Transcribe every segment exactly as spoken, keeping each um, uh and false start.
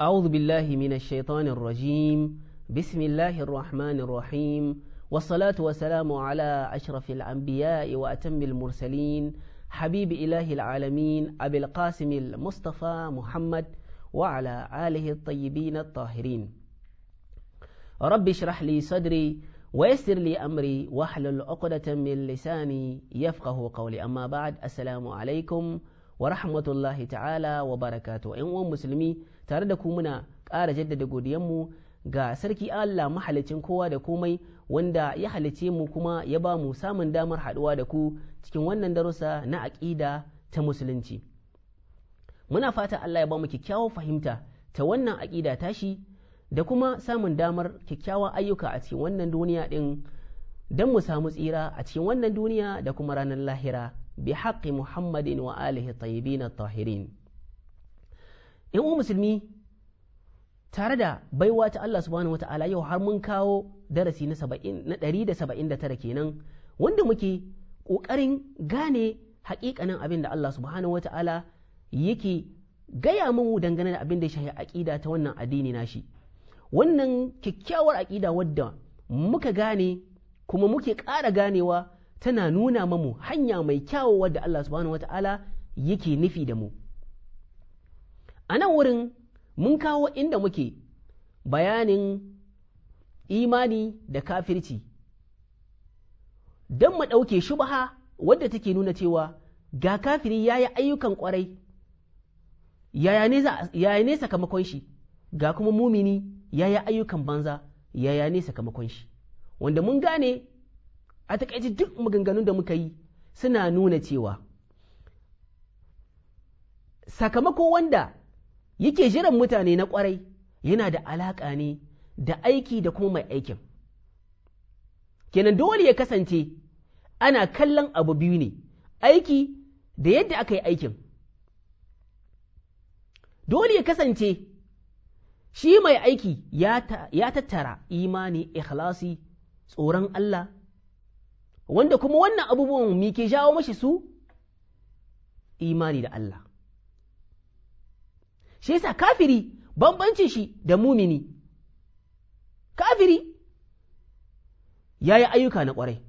أعوذ بالله من الشيطان الرجيم بسم الله الرحمن الرحيم والصلاة والسلام على أشرف الأنبياء وأتم المرسلين حبيب إله العالمين أبي القاسم المصطفى محمد وعلى آله الطيبين الطاهرين. رب اشرح لي صدري ويسر لي أمري واحلل عقدة من لساني يفقه قولي. أما بعد، السلام عليكم wa rahmatullahi ta'ala wa barakatu. ‘Yan uwan musulmi, tare da ku muna ƙara jaddada godiyanmu ga sarki Allah mahalicin kowa da komai, wanda ya halice mu kuma ya ba mu samun damar haɗuwa da ku cikin wannan darussa na aƙida ta musulunci. Muna fata Allah ya ba mu kyakkyawar fahimta ta wannan aƙida tashi da kuma samun damar kyakkyawan ayyuka a cikin wannan duniya ɗin don mu samu tsira a cikin wannan duniya da kuma ranar lahira. bi haƙƙi Muhammadin wa alihi tayyibin tahirin. ‘Yan uwa musulmi, tare da baiwa ta Allah subhanahu wata'ala, yau har mun kawo darasi na ɗari da saba'in da tara kenan, wanda muke ƙoƙarin gane haƙiƙanin abin da Allah subhanahu wata'ala yake gaya mu dangane da abin da ya shahi aƙida ta wannan addini nashi. Wannan kyakkyawar aƙida wadda muka gane kuma muke ƙara ganewa tana nuna mamu hanya mai kyawo wadda Allah subhanahu wata'ala yake nufi da mu. A nan wurin mun kawo inda muke bayanin imani da kafirci don mu ɗauke shubaha wadda take nuna cewa ga kafiri ya yi ayyukan ƙwarai, yaya ne sakamakon shi, ga kuma mumini ya yi ayyukan banza, yaya ne sakamakon shi, wanda mun gane a takaice duk maganganun da muka yi suna nuna cewa sakamako wanda yake jiran mutane na kwarai yana da alaƙa ne da aiki da kuma mai aikin. Kenan dole ya kasance ana kallon abu biyu ne, aiki da yadda aka yi aikin. Dole ya kasance shi mai aiki ya tattara imani, ikhlasi, tsoron Allah, wanda kuma wannan abubuwan mi ke jawo mashi su imani da Allah. Shi yasa kafiri bambancin shi da mumini, kafiri ya yi ayyuka na ƙwarai,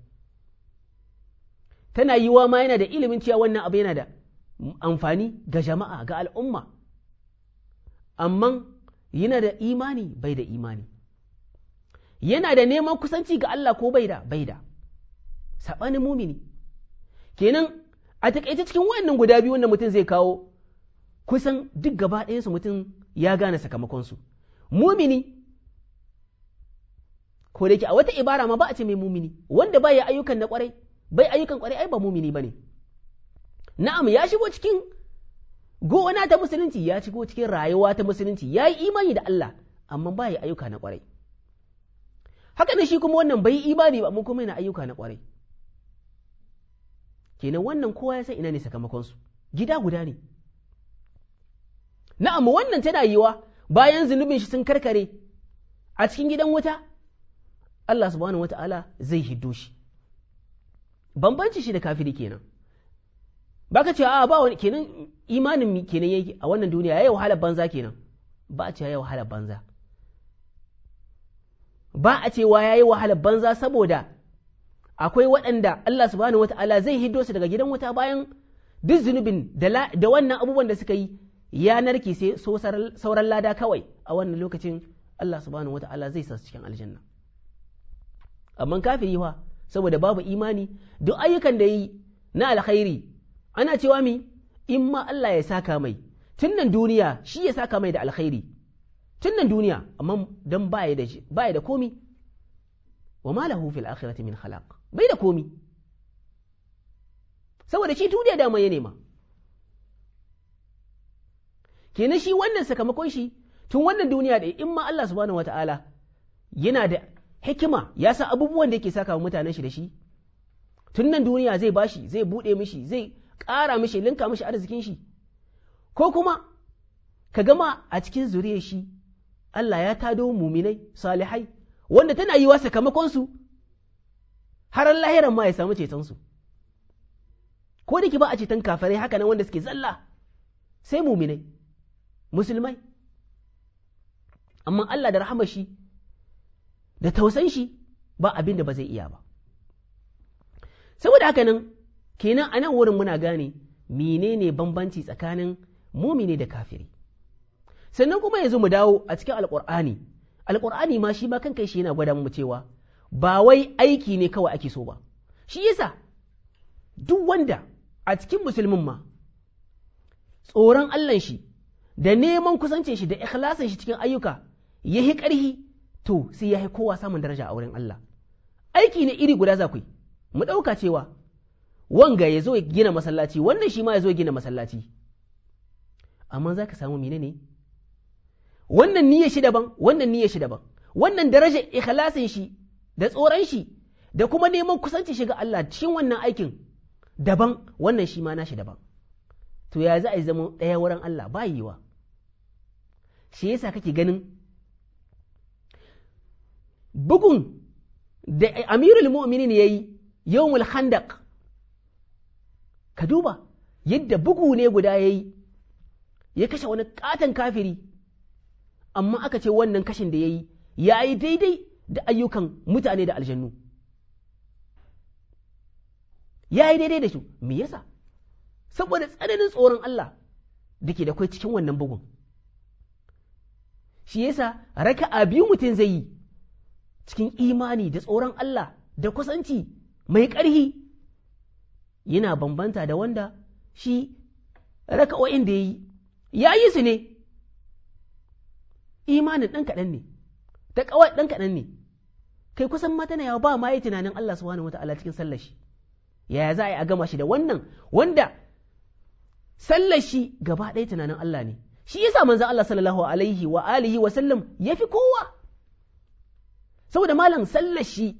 tana yiwa ma yana da ilimin cewa wannan abu yana da amfani ga jama'a, ga al'umma, amma yana da imani bai da imani, yana da neman kusanci ga Allah ko bai da bai da saɓanin mumini. Kenan a taƙaice cikin wayannan guda biyu wanda mutum zai kawo, kusan duk gaba ɗayansu mutum ya gane sakamakonsu. Mumini, ko da yake a wata ibara ma ba a ce mai mumini, wanda ba ya ayyukan na ƙwarai, bai ayyukan ƙwarai ai ba mumini ba ne. Na'am, ya shigo cikin gona ta musulunci, ya shigo cikin rayuwa ta musulunci, ya yi imani da Allah, amma ba ya ayyuka na ƙwarai. Haka ne shi kuma wannan bai imani ba, amma kuma yana ayyuka na ƙwarai. Kenan wannan kowa ya san ina ne sakamakonsu, gida guda ne. Na'am, wannan tana yiwa bayan zunubin shi sun karkare a cikin gidan wuta, Allah subhanahu wata'ala zai hiddo shi. Bambanci shi da kafiri kenan. Baka ce a ba wani kenan imanin kenan yake a wannan duniya yayi wahalar banza kenan. Ba a ce yayi wahalar banza. Ba a cewa yayi wahalar banza saboda akwai waɗanda Allah subhanahu wata'ala zai hiddo su daga gidan wuta bayan duk zunubin da wannan abubuwan da suka yi ya narke sai sauran lada kawai, a wannan lokacin Allah subhanahu wata'ala zai sa su cikin aljanna. Amma kafiri fa saboda babu imani, duk ayyukan da yi na alkhairi ana cewa mi in ma Allah ya saka mai tun nan duniya, shi ya saka mai da alkhairi tun nan duniya, amma dan baya da baya da komi, wa ma lahu fil akhirati min khalaq, bai da komi saboda shi duniya da mai nema. Kenan shi wannan sakamakon shi tun wannan duniya da in ma Allah subhanahu wata'ala yana da hikima, ya san abubuwan da yake saka mutanen shi da shi, tun nan duniya zai bashi, zai bude mishi, zai ƙara mishi, linka mishi arzikin shi, ko kuma ka gama a cikin zuriyar shi Allah ya tado muminai salihai wanda tana yiwa sakamakon su har lahiran ma ya samu ceton su, ko da ki ba a ceton kafirai haka nan wanda suke zalla, sai muminai musulmai amma Allah da rahama shi da tausan shi ba abin da ba zai iya ba. Saboda haka nan kenan a nan wurin muna gane menene bambanci tsakanin mumini da kafiri. Sannan kuma yanzu mu dawo a cikin alƙur'ani, alƙur'ani ma shi ma kan kai shi yana gwada mu cewa ba wai aiki ne kawai ake so ba. Shi yasa duk wanda a cikin musulmin ma tsoron Allah shi da neman kusancin shi da ikhlasin shi cikin ayyuka ya yi ƙarhi, to sai ya yi kowa samun daraja a wurin Allah. Aiki ne iri guda za ku yi, mu ɗauka cewa wanga ya zo ya gina masallaci, wannan shi ma ya zo ya gina masallaci, amma za ka samu mene ne? Wannan niyyar shi daban, wannan niyyar shi daban, wannan darajar ikhlasin shi da tsoron shi da kuma neman kusanci shi ga Allah cikin wannan aikin daban, wannan shi ma nashi daban. To ya za a yi zama ɗaya wurin Allah? Ba yiwa. Shi yasa kake ganin bugun da Amirul Mu'minin yayi Yawmul Khandaq, ka duba yadda bugu ne guda yayi ya kashe wani katon kafiri, amma aka ce wannan kashin da yayi yayi daidai da ayyukan mutane da aljannu, yayi daidai da su. Me yasa? Saboda tsananin tsoron Allah da ke da kai cikin wannan bugun. Shi yasa raka'a biyu mutum zai yi cikin imani da tsoron Allah da kusanci mai ƙarhi yana bambanta da wanda shi raka'o'in da ya yi ya yi su ne imanin ɗan kaɗan ne, ta ƙawai ɗan kaɗan ne, kai kusan mata na yawa ba ma yi tunanin Allah subhanahu wata'ala cikin sallar shi. Yaya za a yi a gama shi da wannan wanda sallar shi gaba ɗaya tunanin Allah ne? Shi yasa manzon Allah sallallahu alaihi wa alihi wa sallam ya fi kowa, saboda malam sallar shi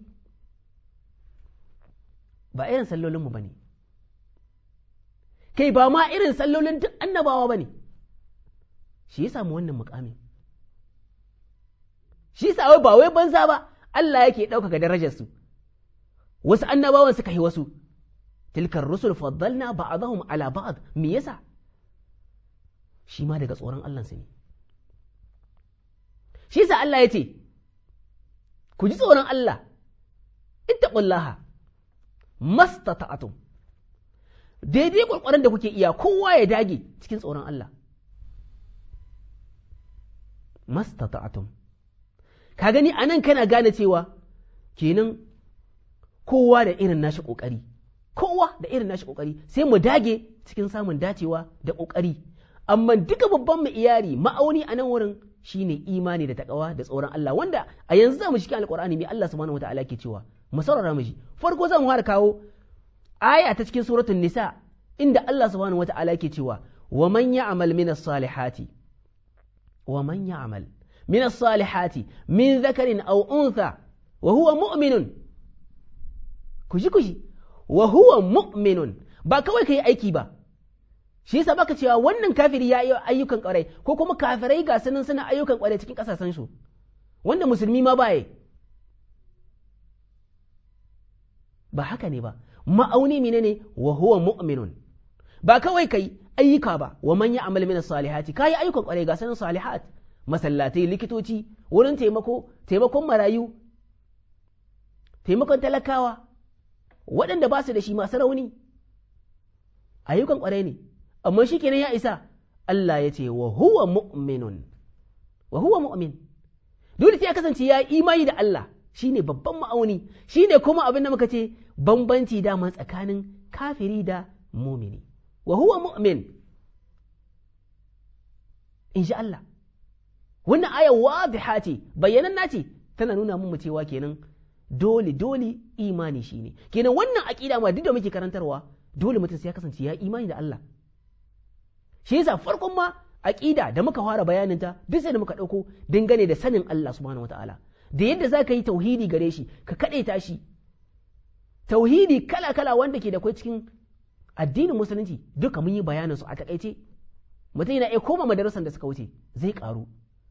ba irin sallolinmu ba ne, kai ba ma irin sallolin duk annabawa ba ne. Shi ya samu wannan mukamin, shi yasa wai ba wai banza ba Allah yake ɗaukaka darajarsu, wasu annabawan suka yi wasu. Tilkar rusul faddalna ba'dahum ala ba'd. Me yasa? Shi ma daga tsoron Allah su ne. Shi yasa Allah ya ce ku ji tsoron Allah, ittaqullaha mastata'atum, daidai ƙwarƙwaron da kuke iya kowa ya dage cikin tsoron Allah. Mastata'atum, ka gani anan kana gane cewa kenan kowa da irin nashi ƙoƙari, kowa da irin nashi ƙoƙari, sai mu dage cikin samun dacewa da ƙoƙari. Amma duka babban mu iyari ma'auni a nan wurin shine imani da takawa da tsoron Allah, wanda a yanzu za mu shi alƙur'ani mai Allah subhanahu wataala ke cewa mu saurara mu ji. Farko za mu fara kawo aya ta cikin suratul nisa inda Allah subhanahu wataala ke cewa wa man ya'mal minas salihati wa man ya'mal minas salihati min dhakarin aw untha wa huwa mu'minun. Kuji kuji wa huwa mu'minun, ba kawai kai aiki ba. Shi yasa baka cewa wannan kafiri ya yi ayyukan ƙwarai, ko kuma kafirai ga sanin suna ayyukan ƙwarai cikin ƙasashen su, wanda musulmi ma baya. Ba haka ne ba, ma'auni mine ne wa huwa mu'minun, ba kawai kai ayyuka ba. Wa man ya'mal min as-salihati, kai ayyukan ƙwarai ga sanin salihat, masallatai, likitoci, wurin taimako, taimakon marayu, taimakon talakawa, waɗanda ba su da shi masu rauni, ayyukan ƙwarai ne. Amma shi kenan ya isa. Allah ya ce wa huwa mu'minun, wa huwa mu'min, dole sai ya kasance ya imani da Allah, shine babban ma'auni, shine kuma abin da muka ce bambanci dama tsakanin kafiri da mumini. Wa huwa mu'min, in sha Allah. Wannan aya wadiha ce, bayyananna ce, tana nuna mun cewa kenan dole dole imani shine kenan wannan aqida ma duk da muke karantarwa dole mutum sai ya kasance ya imani da Allah. Shi yasa farkon ma aqida da muka fara bayanin ta duk sai da muka dauko dangane da sanin Allah subhanahu wataala, da yadda zaka yi tauhidi gare shi, ka kadaita shi, tauhidi kala kala wanda ke da kai cikin addinin musulunci duka mun yi bayanin su a takaice. Mutum yana iya koma madarasan da suka wuce zai karu.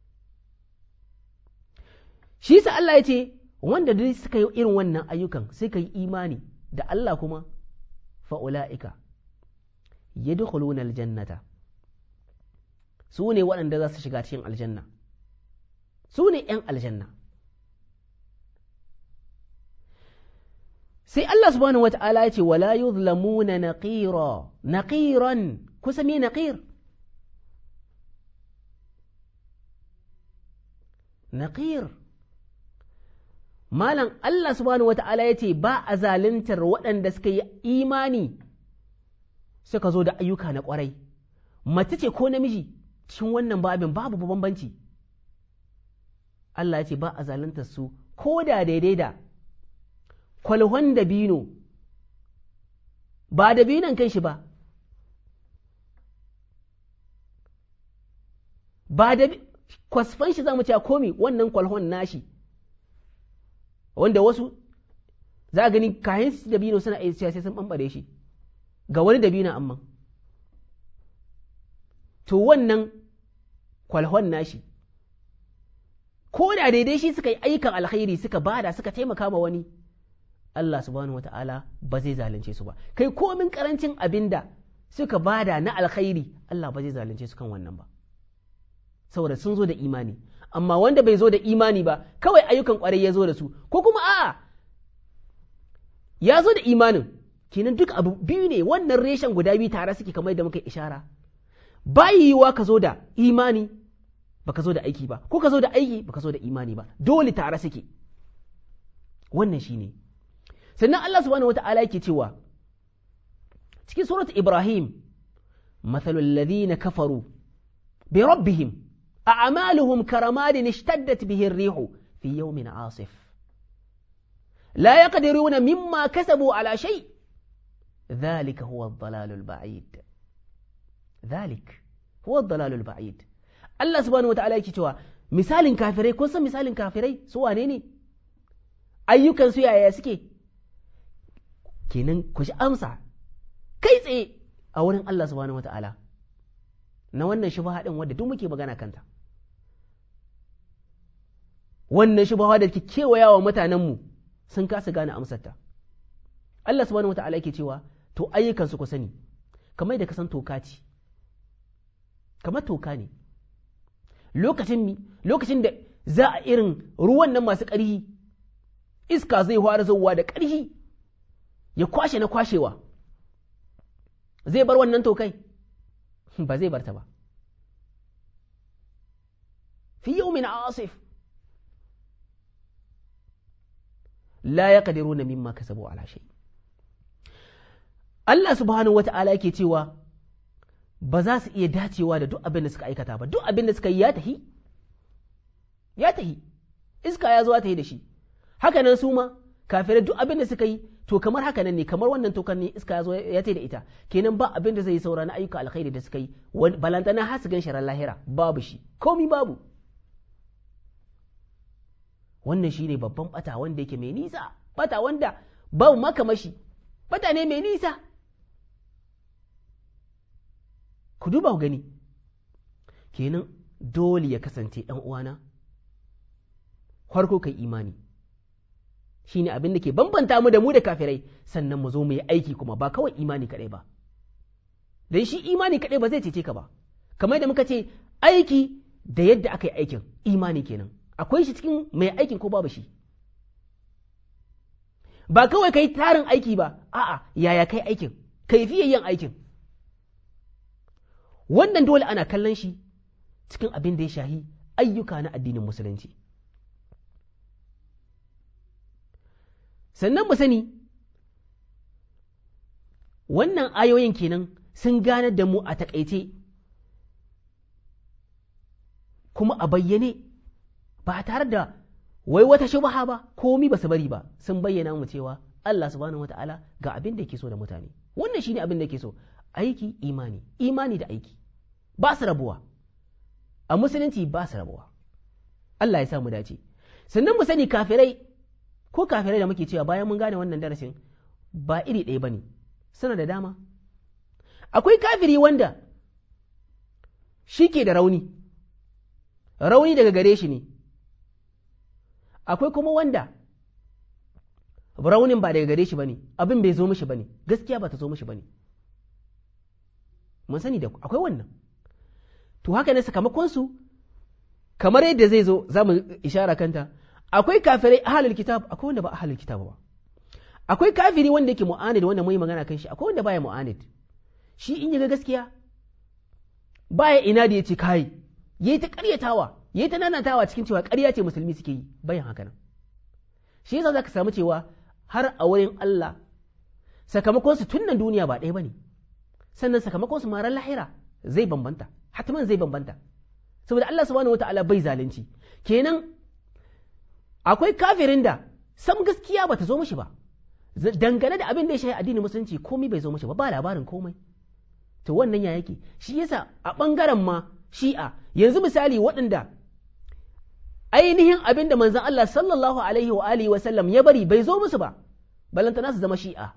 Shi yasa Allah ya ce wanda duk suka yi irin wannan ayyukan suka yi imani da Allah kuma fa'ula'ika yadkhuluna aljannata, su ne waɗanda za su shiga cikin aljanna. su ne ‘yan aljanna. Sai Allah subhanahu wata'ala ya ce, wala yuzlamuna naqira, naqiran, kusa me naqir? Naqir. Malam Allah subhanahu wata'ala ya ce ba a zaluntar waɗanda suka yi imani suka zo da ayyuka na ƙwarai, mace ce ko namiji cikin wannan babin babu bambanci. Allah ya ce ba a zaluntar su ko da daidai da kwalhon dabino, ba dabinon kan shi ba, ba da kwasfan shi za mu ce komi wannan kwalhon nashi, wanda wasu za a gani kayan dabino suna iya sai sun ɓamɓare shi ga wani dabino amma. To wannan kwalhon nashi, ko da daidai shi suka yi ayyukan alkhairi suka bada suka taimaka ma wani, Allah subhanahu wata'ala ba zai zalunce su ba. Kai komin karancin abin da suka bada na alkhairi, Allah ba zai zalunce su kan wannan ba, saboda sun zo da imani. Amma wanda bai zo da imani ba, kawai ayyukan kwarai ya zo da su, ko kuma a'a ya zo da imanin, kenan duk abu biyu ne, wannan reshen guda biyu tare suke kamar da muka ishara. Ba yiwuwa ka zo da imani ba ka zo da aiki ba, ko ka zo da aiki ba ka zo da imani ba, dole tare suke. Wannan shi ne. Sannan Allah subhanahu wa ta'ala yake cewa cikin surat Ibrahim, mathalul ladhina kafaru bi rabbihim a'maluhum karamadin ishtaddat bihi ar-rihu fi yawmin 'asif la yaqdiruna mimma kasabu ala shay dhalika huwa ad-dalalul ba'id dhalik huwa ad-dalalul ba'id. Allah subhanahu wa ta'ala yake cewa misalin kafirai, kun san misalin kafirai su wane ne? Ayyukan su yaya suke? Kenan ku shi amsa kai tsaye a wurin Allah subhanahu wa ta'ala na wannan shubha din wanda duk muke magana kanta. Wannan shubha da ke kewayawa mutanenmu sun kasa gane amsarta. Allah subhanahu wa ta'ala yake cewa to ayyukan su ku sani kamar da ka san toka ce, kamar toka ne. Lokacin mi lokacin da za a irin ruwan nan masu ƙarfi, iska zai fara zuwa da ƙarfi ya kwashe na kwashewa, zai bar wannan tokai? Ba zai bar ta ba. Fi yawmin asif la yaqdiruna mimma kasabu ala shay. Allah subhanahu wata'ala yake cewa ba za su iya dacewa da duk abin da suka aikata ba, duk abin da suka yi ya tahi, ya tahi, iska ya zo ta yi da shi. Haka nan su ma kafirai duk abin da suka yi to kamar haka nan ne, kamar wannan tokan ne, iska ya zo ya tayi da ita, kenan ba abin da zai yi saura na ayyuka alkhairi da suka yi, balantana har su gan sharar lahira, babu shi, komi babu. Wannan shi ne babban bata wanda yake mai nisa, bata wanda babu makamashi, bata ne mai nisa. Ku duba ku gani, kenan dole ya kasance ɗan uwana farko kai imani, shi ne abin da ke bambanta mu da mu da kafirai, sannan mu zo mu yi aiki kuma ba kawai imani kaɗai ba, don shi imani kaɗai ba zai cece ka ba, kamar da muka ce aiki da yadda aka yi aikin imani kenan, akwai shi cikin mai aikin ko babu shi. Ba kawai kai tarin aiki ba, a'a yaya kai aikin, kaifiyar yin aikin. Wannan dole ana kallon shi cikin abin da ya shahi ayyuka na addinin musulunci. Sannan mu sani wannan ayoyin kenan sun gane da mu a takaice kuma a bayyane, ba tare da wai wata shubha ba, komi ba su bari ba, sun bayyana mu cewa Allah subhanahu wata'ala ga abin da yake so da mutane. Wannan shine abin da yake so, aiki imani, imani da aiki ba su rabuwa, a musulunci ba su rabuwa. Allah ya sa mu dace. Sannan mu sani kafirai, ko kafirai da muke cewa bayan mun gane wannan darasin ba iri ɗaya bane, suna da dama. Akwai kafiri wanda shi ke da rauni, rauni daga gare shi ne. Akwai kuma wanda raunin ba daga gare shi bane, abin bai zo mishi bane, gaskiya ba ta zo mishi bane. Mun sani da akwai wannan. To haka ne sakamakon su kamar yadda zai zo za mu ishara kanta, akwai kafirai ahalul kitab, akwai wanda ba ahalul kitab ba. Akwai kafiri wanda yake mu'anid, wanda mun yi magana kan shi, akwai wanda baya mu'anid. Shi in yaga gaskiya baya ina da yace kai, yayi ta ƙaryatawa, yayi ta nanatawa cikin cewa ƙarya ce musulmi suke yi, bayan haka nan. Shi yasa zaka samu cewa har a wurin Allah sakamakon su tun nan duniya ba ɗaya bane. Sannan sakamakon su maran lahira zai bambanta, hatman zai bambanta. Saboda Allah subhanahu wata'ala bai zalunci. Kenan akwai kafirin da sam gaskiya bata zo mishi ba. Dangane da abin da ya shafi addinin musulunci komai bai zo mishi ba, ba labarin komai. To wannan ya yake, shi yasa a ɓangaren ma shi'a yanzu misali waɗanda ainihin abin da manzon Allah sallallahu alaihi wa alihi wa sallam ya bari bai zo musu ba, balantana su zama shi'a.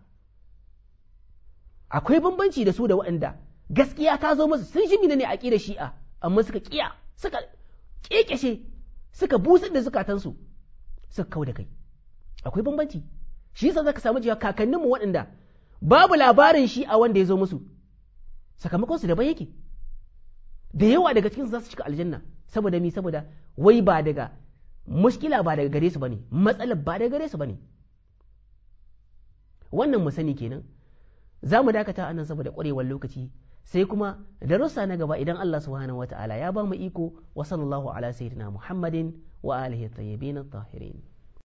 Akwai bambanci da su da waɗanda gaskiya ta zo musu sun shi ne aqidar shi'a, amma suka kiya, suka kekeshe, suka busar da zukatansu, suka kau da kai. Akwai bambanci. Shi yasa zaka samu cewa kakanninmu waɗanda babu labarin shi'a wanda ya zo musu, sakamakon su daban yake. Da yawa daga cikin su za su cika aljanna, saboda mi saboda wai ba daga mushkila ba daga gare su bane, matsalar ba daga gare su bane. Wannan mu sani kenan. Za mu dakata anan saboda ƙwarewar lokaci, sai kuma darussa na gaba idan Allah subhanahu wata'ala ya ba mu iko. Wa sallallahu ala sayyidina Muhammadin wa alihi at-tayyibin at-tahirin.